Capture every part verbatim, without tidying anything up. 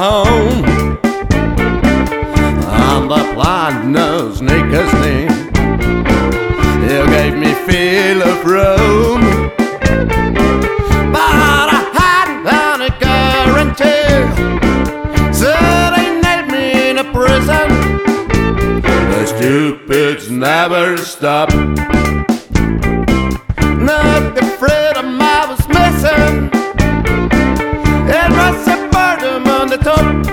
home, and the plant knows Nickers name. You gave me feel of Rome, but I hadn't a guarantee, so they nailed me in a prison. The stupids never stop. Not the freedom I was missing, it was a burden on the top.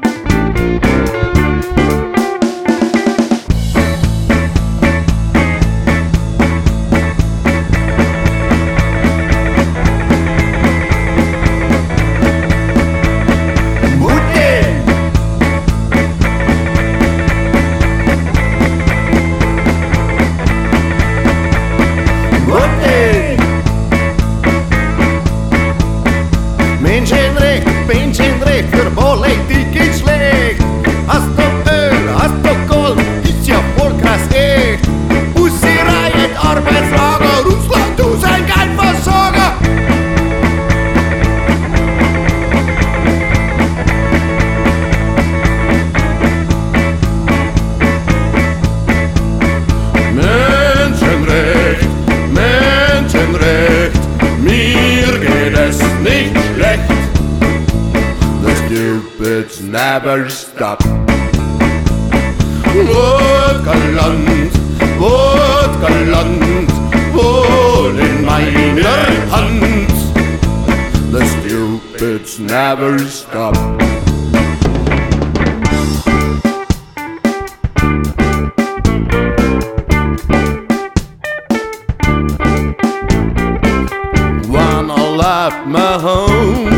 Menschenrecht für Politik ist schlecht. Hast du Öl, hast du Gold, ist ja voll krass echt. Pussy Riot, Arbeitslager, Russland, du sein Geldversorger. Menschenrecht, Menschenrecht, mir geht es nicht schlecht. Stupids never stop. Wodka-Land, Wodka-Land, wohl in meiner Hand. The stupids never stop. When I left my home,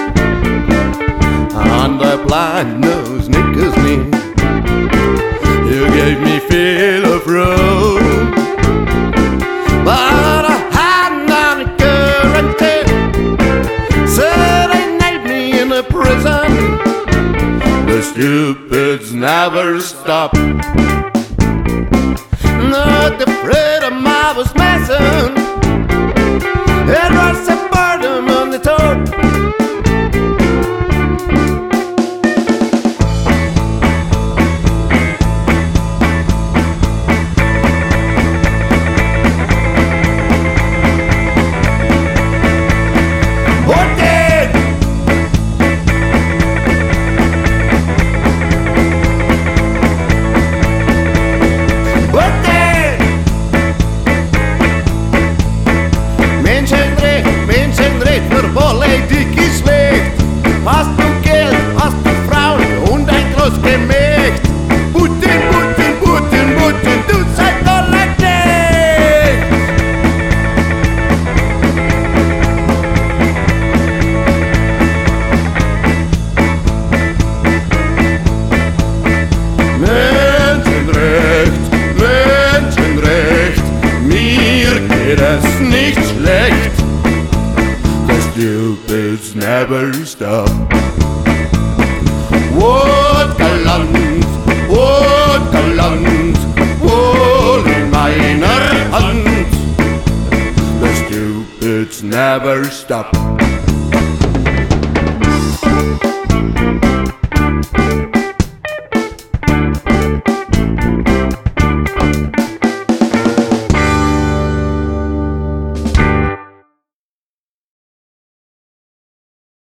and the blind nose Nickers name, you gave me feel of Rome, but I hadn't a guarantee, so they nailed me in a prison. The stupids never stop. Not the freedom I was missing, it was a burden on the top. Politik ist schlecht. Hast du Geld, hast du Frauen und ein Großgemächt. Putin, Putin, Putin, Putin, du seid toller Dicht. Menschenrecht, Menschenrecht, mir geht es nicht schlecht. Stupids never stop. Wodka-Land, Wodka-Land, wohl in meiner Hand. The stupids never stop.